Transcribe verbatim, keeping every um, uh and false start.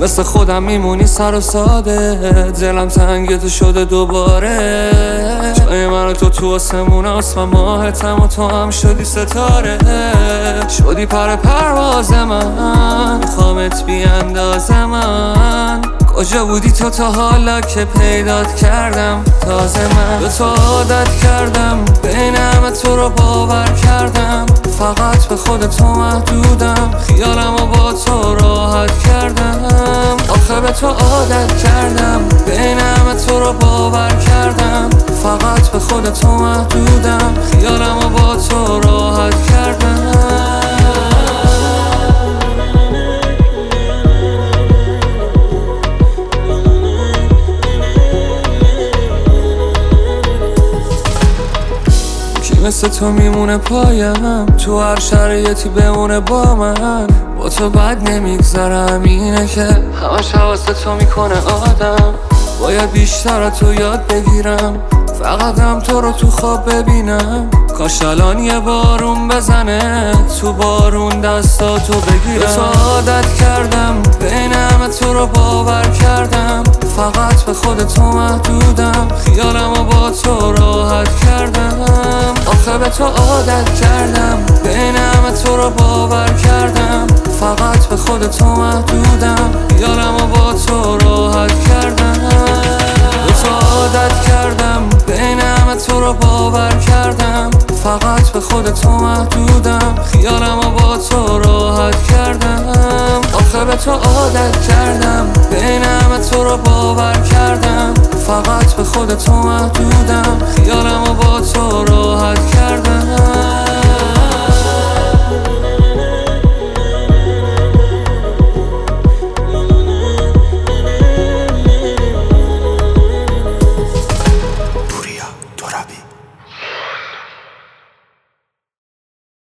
مثل خودم میمونی سر و ساده، دلم تنگ تو شده دوباره. جای من و تو تو آسمون است و ماهتم و تو هم شدی ستاره. شدی پر پرواز من، میخوامت بی انداز من. کجا بودی تو تا حالا که پیدات کردم تازه؟ من به تو عادت کردم، بین همه تو رو باور کردم. فقط به خود تو محدودم، خیالم و با تو راحت کردم. آخه به تو عادت کردم، بین همه تو رو باور کردم. فقط به خود تو محدودم، خیالم و با تو راحت کردم. مثل تو میمونه پایم، تو هر شرایطی بمونه با من. با تو بد نمیگذرم، اینه که همش حواست تو میکنه آدم. باید بیشتر تو یاد بگیرم، فقط هم تو رو تو خواب ببینم. کاش الان یه بارون بزنه، تو بارون دستاتو بگیرم. به تو عادت کردم، بین همه تو رو باور کردم. فقط به خود تو محدودم، خیالم و با تو راحت کردم. آخه به تو عادت کردم، بین همه تو رو باور کردم. فقط به خود تو محدودم، خیالم و با تو راحت کردم. به تو عادت کردم، بین همه تو رو باور کردم. فقط به خود تو محدودم، خیالم و با تو راحت کردم. آخه به تو عادت کردم، بین همه تو رو باور کردم. فقط به خود تو محدودم، خیالم و با تو راحت کردم.